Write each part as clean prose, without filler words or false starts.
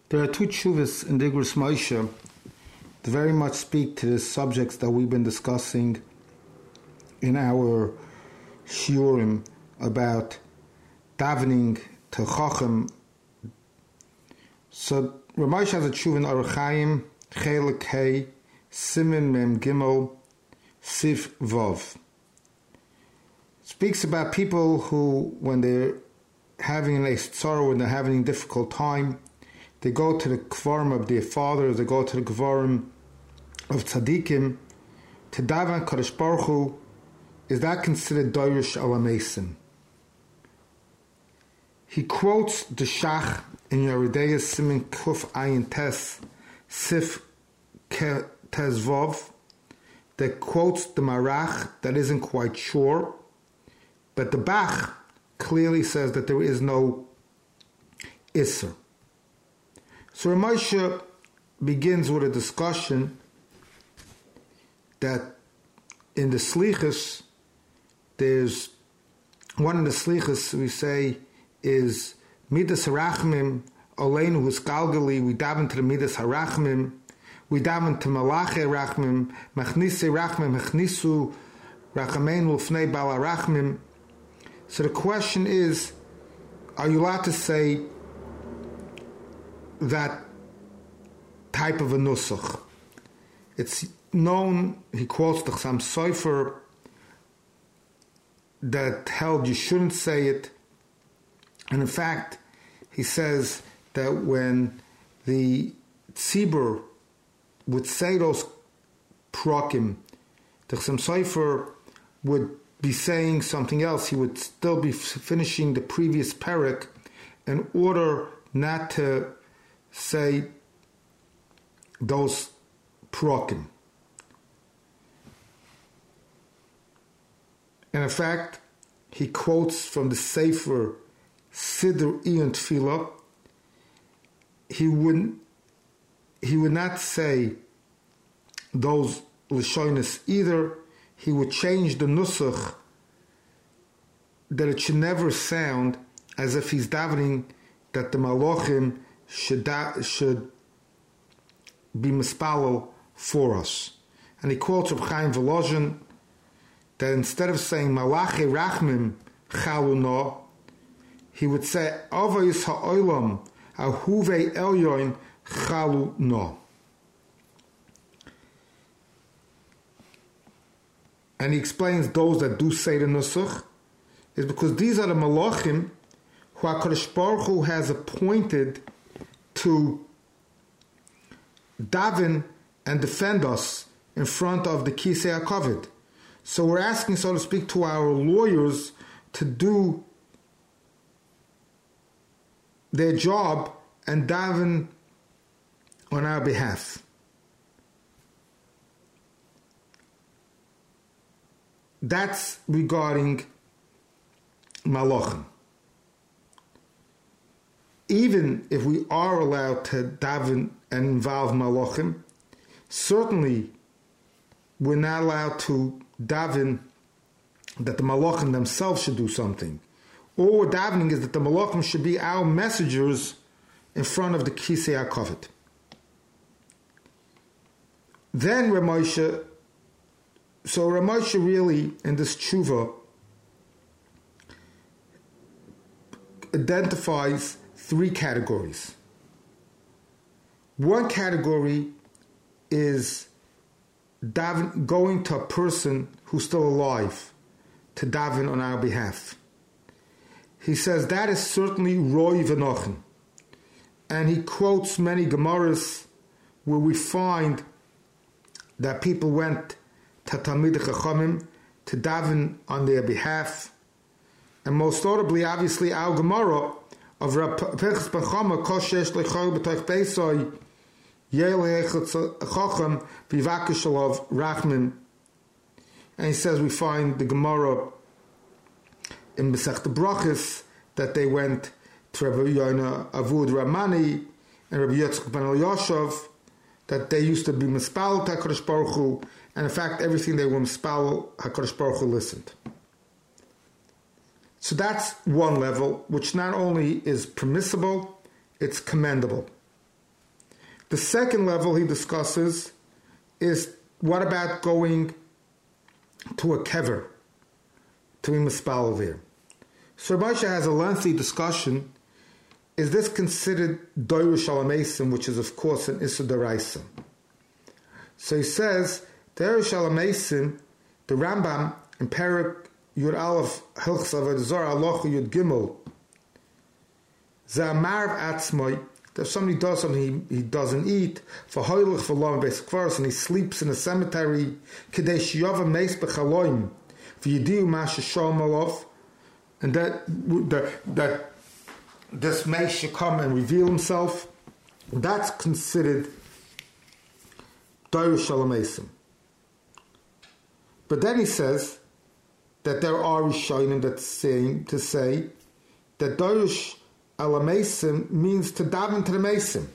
There are two tshuvas in Digros Moshe that very much speak to the subjects that we've been discussing in our shiurim about davening to Chacham. So Ramesh has a tshuva in Orach Chaim, Chelik Hey, Simin Mem Gimel, Sif Vov. Speaks about people who, when they're having a sorrow, when they're having a difficult time, they go to the kvarim of their fathers, they go to the kvarim of tzaddikim, to daven Kadosh Baruch Hu. Is that considered Doirish Alamesim? He quotes the Shach in Yeridei Simin Kuf Ayin Tes Sif Tezvov, that quotes the Marach that isn't quite sure, but the Bach clearly says that there is no Isser. So Ramosha begins with a discussion that in the Slichus, there's one of the Slichus we say is Midas Harachmim, Oleinu Huskalgali, we daven to the Midas Harachmim, we daven to Malache Rachmim, Machnise Rachmim, Machnisu Rachameinu Lufnei Bal Harachmim. So the question is, are you allowed to say that type of a nusach? It's known, he quotes the Chassam Sofer, that held you shouldn't say it. And in fact, he says that when the tzibur would say those prokim, the Chassam Sofer would be saying something else. He would still be finishing the previous parak in order not to say those prokim. And in fact, he quotes from the Sefer Siddur Iyun Tefillah. He would not say those Lashonis either. He would change the nusach that it should never sound as if he's davening that the Malachim should be mispalo for us. And he quotes Reb Chaim Volozhin that instead of saying Malachi Rachmim Chaluno, he would say Avos Ha'olam Ahuvei Elyon Chaluno. And he explains those that do say the nusach is because these are the malachim who HaKadosh Baruch Hu has appointed to daven and defend us in front of the Kisei HaKavod. So we're asking, so to speak, to our lawyers to do their job and daven on our behalf. That's regarding malachim. Even if we are allowed to daven and involve malachim, certainly we're not allowed to daven that the malachim themselves should do something. All we're davening is that the malachim should be our messengers in front of the Kisei HaKavod. Then Ramosha, so Ramosha really in this tshuva identifies three categories. One category is going to a person who's still alive to daven on our behalf. He says that is certainly Roy V'nochen. And he quotes many Gemaras where we find that people went to Talmidei Chachamim to daven on their behalf. And most notably, obviously, our Gemara of Rav Pinchas ben Chama, Koshesh Lechol B'toich Beisoi, Yel Hechot Chacham, Vivakish Alav Rachmim. And he says we find the Gemara in Masechta Brachos that they went to Rabbi Yoina Avud Ramani and Rabbi Yitzchak ben Elyashav, that they used to be mispal to HaKadosh Baruch Hu, and in fact everything they were mispal, HaKadosh Baruch Hu listened. So that's one level, which not only is permissible, it's commendable. The second level he discusses is, what about going to a kever, to be mispal there? So Moshe has a lengthy discussion. Is this considered doirish alamesim, which is of course an issa d'oraisa? So he says, doirish alamesim, the Rambam in Perak Yud Aleph Hilchos Avodah Zarah Halacha Yud Gimel, Za'amarav atzmai, that if somebody does something he doesn't eat, for hoilich for long basic verse, and he sleeps in a cemetery, kadesh yava meis bechaloim, for yidiu masha shalom alov, and that this meis should come and reveal himself, that's considered doirish alamesim. But then he says that there are rishonim that say that doirish alamesim means to daven to the mesim.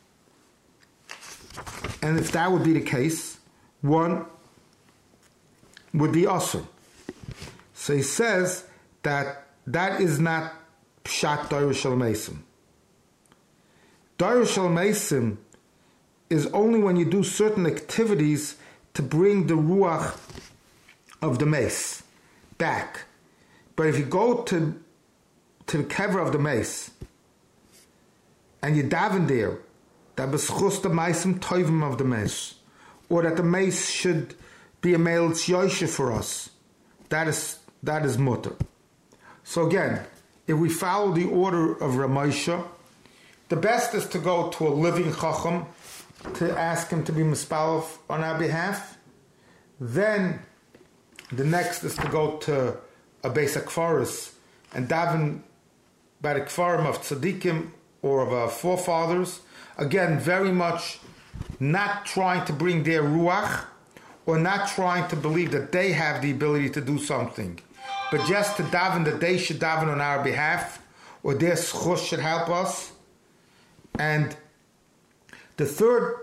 And if that would be the case, one would be awesome. So he says that is not pshat doirish alamesim. Doirish alamesim is only when you do certain activities to bring the ruach of the mace back. But if you go to the kever of the mace and you daven there, that b'schus the meisim toivim of the mace, or that the mace should be a male tzyoisha for us, that is mutter. So again, if we follow the order of Ramosha, the best is to go to a living chacham to ask him to be mispal on our behalf. Then the next is to go to a beis hakfaros and daven by the kfarim of tzaddikim or of our forefathers. Again, very much not trying to bring their ruach or not trying to believe that they have the ability to do something, but just to daven that they should daven on our behalf or their schus should help us. And the third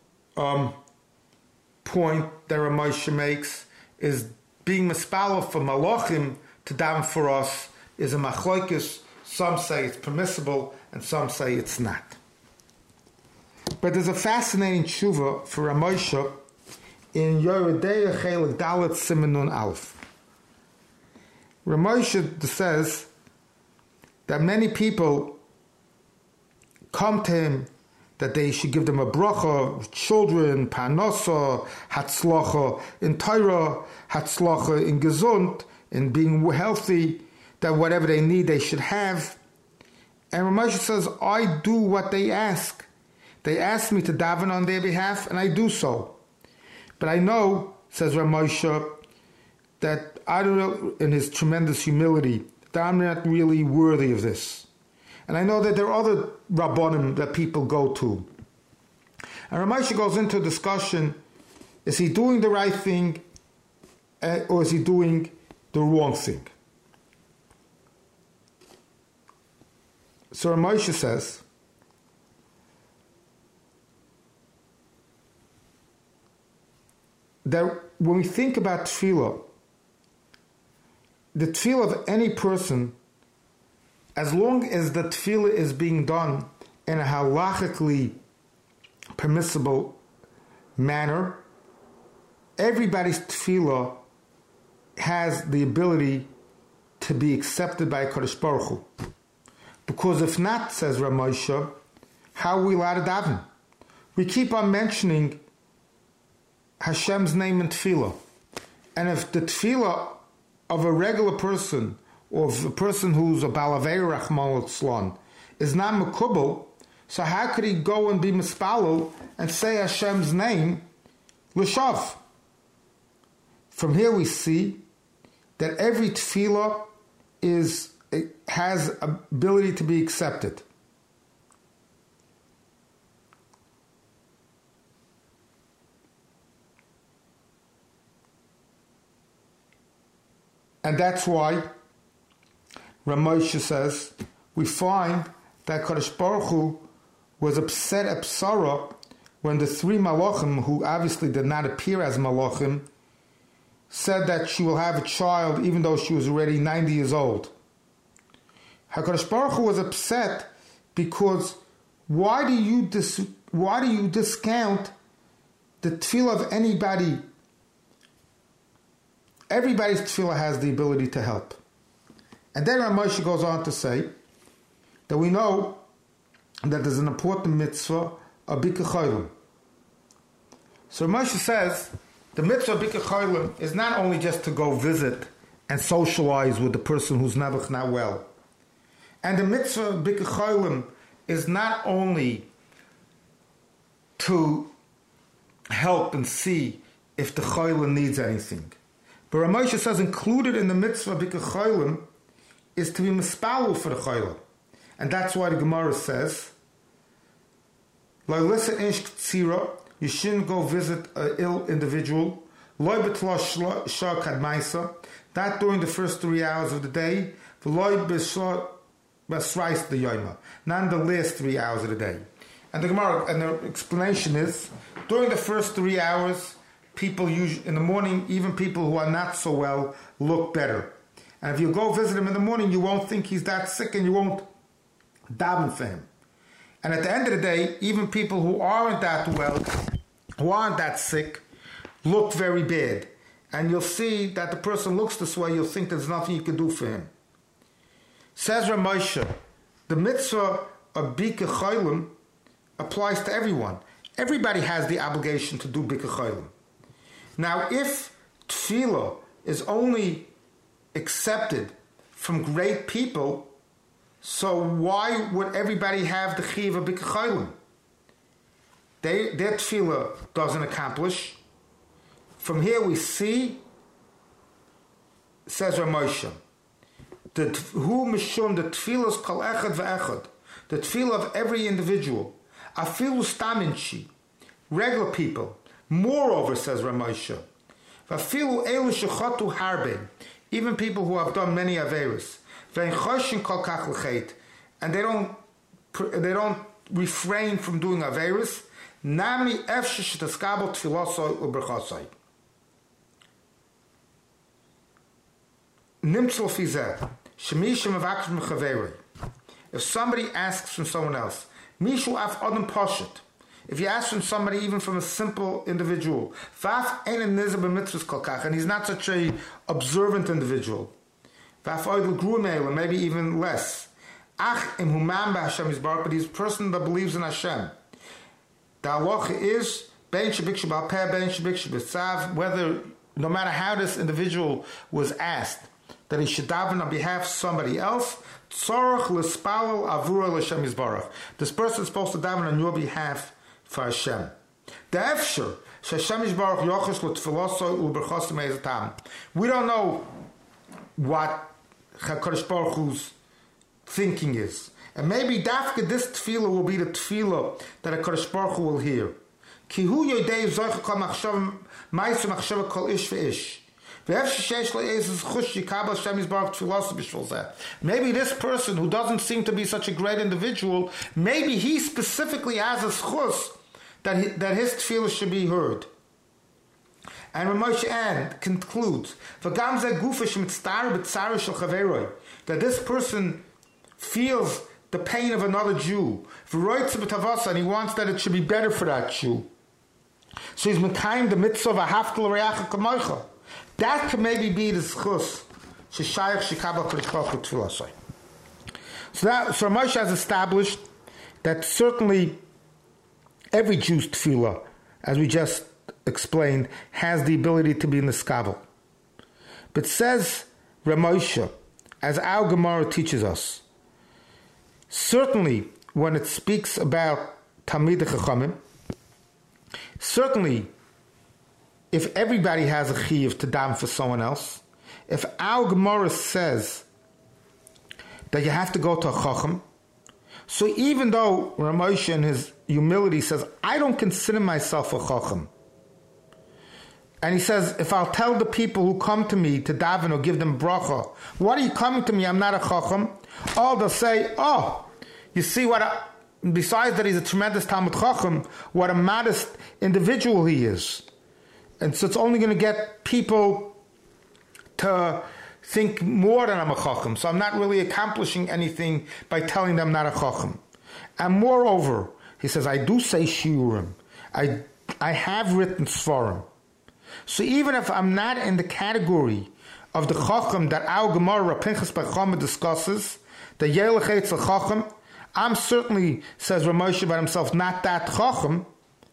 point that Ramosha makes is being mispal for malachim to daven for us is a machlokes. Some say it's permissible and some say it's not. But there's a fascinating tshuva for Ramosha in Yoredeya Chelik Dalet Siman Nun Aleph. Ramosha says that many people come to him that they should give them a bracha, children, panosa, hatzlacha in Torah, hatzlacha in gesund, in being healthy, that whatever they need they should have. And Ramosha says, I do what they ask. They ask me to daven on their behalf, and I do so. But I know, says Ramosha, that I don't know, in his tremendous humility, that I'm not really worthy of this. And I know that there are other rabbonim that people go to. And Ramosha goes into a discussion, is he doing the right thing or is he doing the wrong thing? So Ramosha says that when we think about tefillah, the tefillah of any person, as long as the tefillah is being done in a halachically permissible manner, everybody's tefillah has the ability to be accepted by Kadosh Baruch Hu. Because if not, says Ramosha, how are we allowed to daven? We keep on mentioning Hashem's name in tefillah. And if the tefillah of a regular person, or of a person who's a balavei Rachman Litzlan, is not makubal, so how could he go and be mispalel and say Hashem's name l'shav? From here we see that every tefillah has ability to be accepted. And that's why Ramosha says we find that Kadosh Baruch Hu was upset at Sarah when the three malachim, who obviously did not appear as malachim, said that she will have a child even though she was already 90 years old. HaKadosh Baruch Hu was upset because why do you discount the tefillah of anybody? Everybody's tefillah has the ability to help. And then Moshe goes on to say that we know that there's an important mitzvah of Bikkur Cholim. So Moshe says the mitzvah of Bikkur Cholim is not only just to go visit and socialize with the person who's not well. And the mitzvah of Bikkur Cholim is not only to help and see if the Cholim needs anything. But Moshe says included in the mitzvah of Bikkur Cholim is to be mispalul for the Cholim. And that's why the Gemara says, you shouldn't go visit an ill individual, not during the first 3 hours of the day, not in the last 3 hours of the day. And the Gemara, and the explanation is, during the first 3 hours, people usually, in the morning, even people who are not so well, look better. And if you go visit him in the morning, you won't think he's that sick and you won't daven for him. And at the end of the day, even people who aren't that well, who aren't that sick, look very bad. And you'll see that the person looks this way, you'll think there's nothing you can do for him. Says Ramosha, the mitzvah of Bikkur Cholim applies to everyone. Everybody has the obligation to do Bikkur Cholim. Now, if tefillah is only accepted from great people, so why would everybody have the chiyuv of Bikkur Cholim? Their tefillah doesn't accomplish. From here we see, says Ramosha, the tefillah kol echad ve'echad, the tefillah of every individual, afilu staminchi, regular people. Moreover, says Ramosha, vafilu elu shechatu harbe, even people who have done many averos, ve'choshin kol kach l'chet, and they don't refrain from doing averos. Nami efshe shetaskabel tefilosoi u'berchosoi. Nimtzul fizeh shemishim avakish mechaverei. If somebody asks from someone else, mishu af adam poshet. If you ask from somebody, even from a simple individual, vaf ein nizeh b'mitzvos kol kach, and he's not such a observant individual, vaf oid l'gruim, maybe even less. Ach im humam b'Hashem yisbarach, but he's a person that believes in Hashem. The halacha is ben shebik shebal peh, ben shebik shebitzav, whether, no matter how this individual was asked, that he should daven on behalf of somebody else, tzorach l'spalel avura l'Hashem yisbarach. This person is supposed to daven on your behalf for Hashem. The efshar she'Hashem yisbarach yochas l'tfilosoi u'berchosim ezatam. We don't know what HaKadosh Baruch Hu's thinking is. And maybe dafka this tefillah will be the tefillah that HaKadosh Baruch Hu will hear. Ki hu yodei zoich kol machshav ma'aser machshav kol ish ve'ish. Maybe this person who doesn't seem to be such a great individual, maybe he specifically has a schus that his tefillah should be heard. And Ramosha An concludes that this person feels the pain of another Jew, and he wants that it should be better for that Jew. So he's mekayim the mitzvah of ahavta l'reacha kamocha. That could maybe be the schus sheshayach shekabel Kadosh Baruch Hu tefillah. So Moshe has established that certainly every Jew's tefillah, as we just explained, has the ability to be niskabel. But says Ramosha, as our Gemara teaches us, certainly when it speaks about Talmidei Chachamim, certainly if everybody has a chiyuv to daven for someone else, if our Gemara says that you have to go to a chacham, so even though Ramosha in his humility says, I don't consider myself a chacham, and he says, if I'll tell the people who come to me to daven or give them bracha, what are you coming to me? I'm not a chacham. Oh, they'll say, oh, you see besides that he's a tremendous Talmud Chacham, what a modest individual he is. And so it's only going to get people to think more than I'm a Chacham. So I'm not really accomplishing anything by telling them I'm not a Chacham. And moreover, he says, I do say shiurim. I have written svarim. So even if I'm not in the category of the chacham that our Gemara Pinchas Bar Chama discusses, the Yelech Eitzel Chacham, I'm certainly, says Rav Moshe about himself, not that chacham.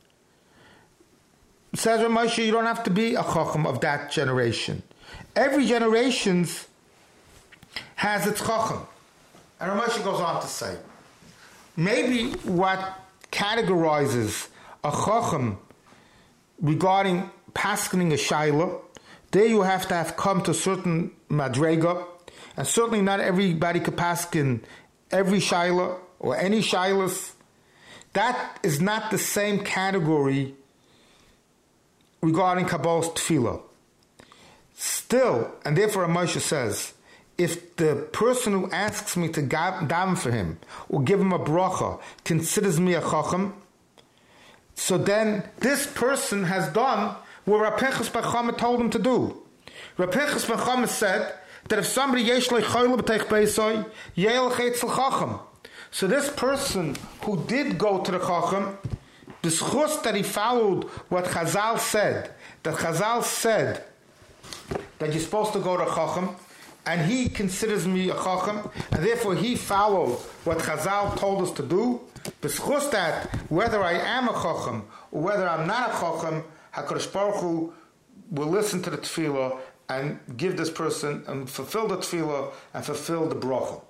Says Rav Moshe, you don't have to be a chacham of that generation. Every generation has its chacham. And Rav Moshe goes on to say, maybe what categorizes a chacham regarding paskening a shaila, there you have to have come to a certain madrega, and certainly not everybody could pasken every shaila or any shailas. That is not the same category regarding Kabbalah's tefillah. Still, and therefore Moshe says, if the person who asks me to daven for him or give him a bracha considers me a chacham, so then this person has done what Rav Pinchas Bar Chama told him to do. Rav Pinchas Bar Chama said that if somebody yesh lo choyle b'teich beisoy, yelech eitzel chacham. So this person who did go to the chacham, the schus that he followed what Chazal said, that Chazal said that you're supposed to go to chacham, and he considers me a chacham, and therefore he followed what Chazal told us to do. B'schus that, whether I am a chacham or whether I'm not a chacham, HaKadosh Baruch Hu will listen to the tefillah and give this person and fulfill the tefillah and fulfill the bracha.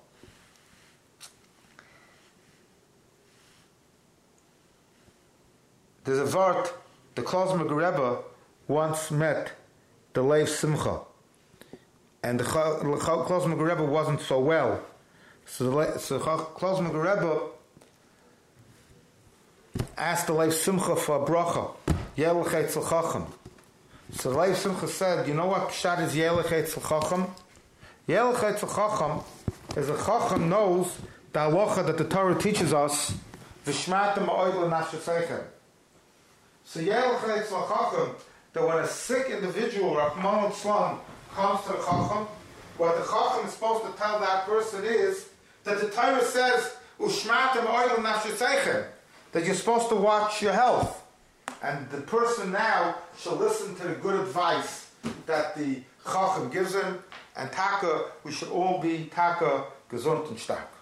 There's a vart, the Klozmer Rebbe once met the Lev Simcha, and the Klozmer Rebbe wasn't so well. So Klozmer Rebbe asked the Lev Simcha for a bracha, Yelech Eitzel Chacham. So the Lev Simcha said, you know what pshat is Yelech Eitzel Chacham? Yelech Eitzel Chacham is a Chacham knows the halacha that the Torah teaches us, V'shmatem ha'oil l'nafshesechem. So Yelech Eitzel Chacham, that when a sick individual, Rahman al comes to the Chacham, what the Chacham is supposed to tell that person is that the Torah says, Ushmatem ha'oil l'nafshesechem, that you're supposed to watch your health. And the person now shall listen to the good advice that the Chacham gives him, and Taka, we should all be Taka, gesund and stark.